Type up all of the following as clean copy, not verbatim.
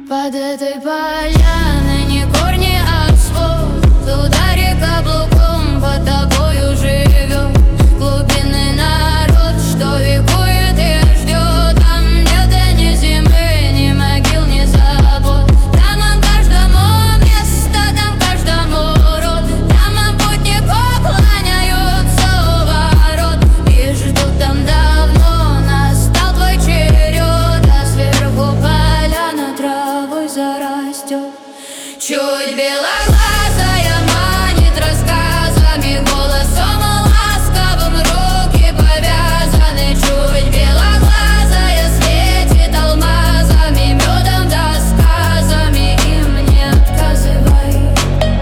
Под этой поляной не корни, а свод. Удари каблуком, под тобою живет глубинный народ, что векует и ждет. Там нет ни зимы, ни могил, ни забот. Там каждому место, там каждому род. Там путников кланяются у ворот и ждут там давно. Настал твой черед, а сверху поляна травой зарастет. Чуть белоглазая манит рассказами, голосом ласковым руки повязаны. Чуть белоглазая светит алмазами, медом да сказами, им не отказывай.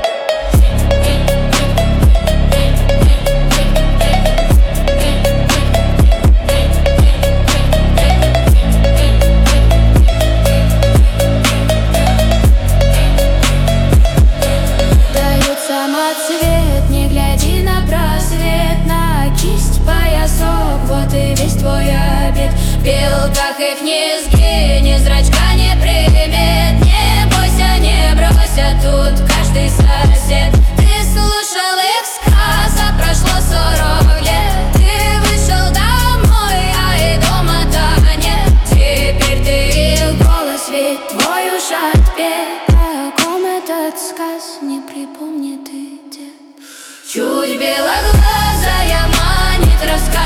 Дают самоцвет, не гляди на просвет, на кисть поясок, вот и весь твой обед. В белках их низги, ни зрачка, ни примет. Не бойся, не бросят тут каждый сосед. Ты слушал их сказ, а прошло 40 лет. Ты вышел домой, а и дома-то нет. Теперь ты их голос, ведь твой уж отпет. О ком этот сказ, не припомнит и дед. Чуть белоглазая манит рассказами.